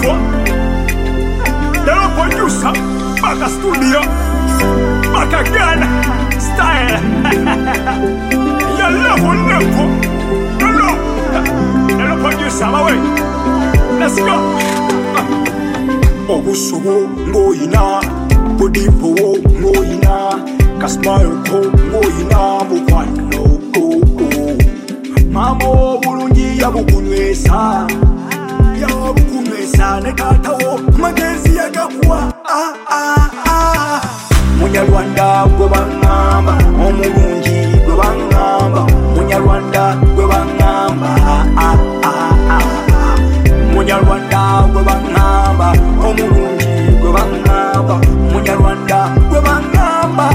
level. The producer, back a studio, back again, style. Your level. The producer, my way. Let's go. Obusubo ngoyina, budipo ngoyina, kasmayo ko ngoyina mukwano ko. Mamo bulungi yabukunywesa, ne tatawo magezi yagakuwa. Munyarwanda gwe bangamba, omulungi gwe bangamba, Munyarwanda gwe bangamba. Munyarwanda gwe bangamba, omulungi gwe bangamba, Munyarwanda gwe bangamba.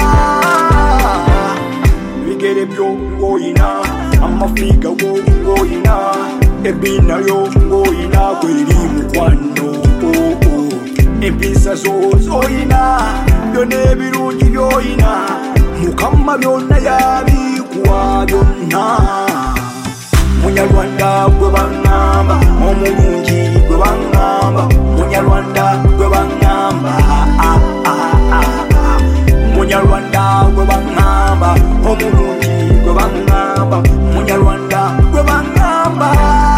Bigere byo ngoyina, amafiga wo ngoyina, ebina yo ngoyina, kweli mukwano. Empisa zoyina, byonna ebirungi byoyina, Mukama byonna yabikuwa byonna. Munyarwanda gwe bangamba, omulungi gwe bangamba, Munyarwanda gwe bangamba. Munyarwanda gwe bangamba, omulungi gwe bangamba, Munyarwanda gwe bangamba.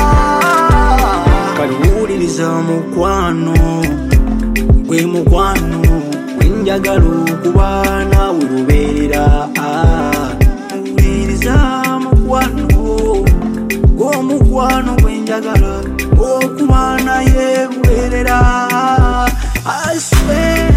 Kaluwuliriza mukwano, gwe mukwano, gwenjagala okuba naawe lubeerera. Wuliriza mukwano, gw'omukwano gwenjagala okuba naye lubeerera. I swear.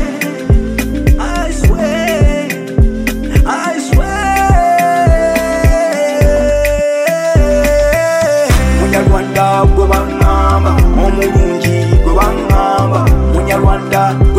Munyarwanda gwe bangamba, omulungi gwe bangamba, Munyarwanda